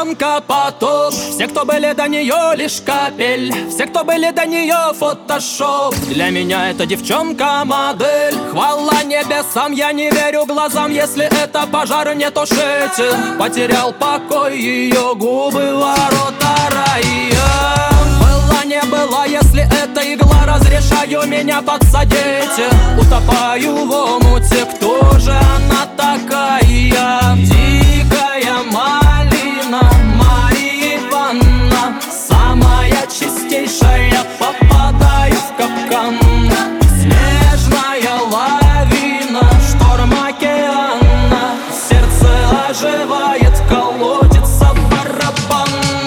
девчонка поток. Все, кто были до нее, лишь капель. Все, кто были до нее, фотошоп. Для меня эта девчонка модель. Хвала небесам, я не верю глазам. Если это пожар, не тушите. Потерял покой ее губы, ворота рая. Была не была, если это игла, разрешаю меня подсадить. Утопаю в омуте, кто же она такая? Дикая малина, Мария Ивановна, самая чистейшая, попадаю в капкан. Снежная лавина, шторм океана, сердце оживает, колотится барабан.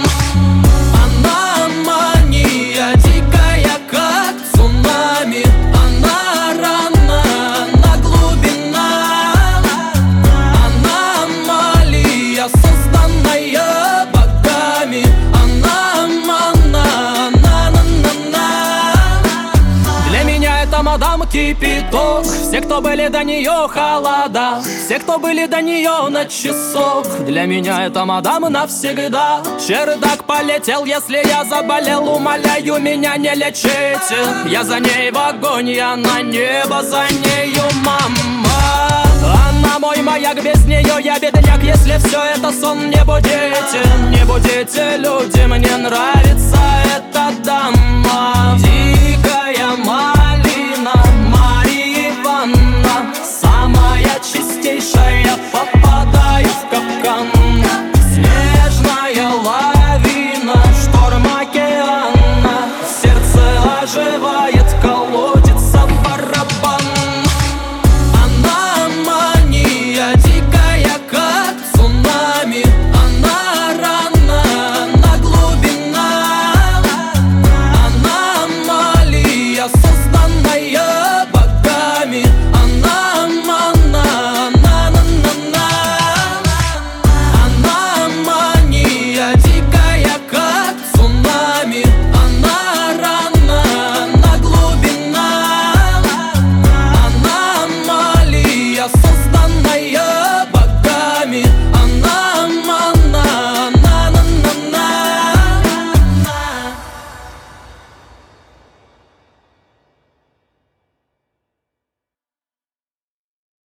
Она мания дикая, как цунами. Она рана, она глубина. Аномалия, созданная богами. Она мана, на-на-на-на. Для меня это мадам кипяток. Все, кто были до нее, холода. Все, кто были до нее, на часок. Для меня это мадам навсегда. Чердак полетел, если я заболел. Умоляю, меня не лечите. Я за ней в огонь, я на небо за нею, мама. Она мой маяк, без нее я бедняк. Если все это сон, не будете. Не будете, люди, мне нравится эта дама.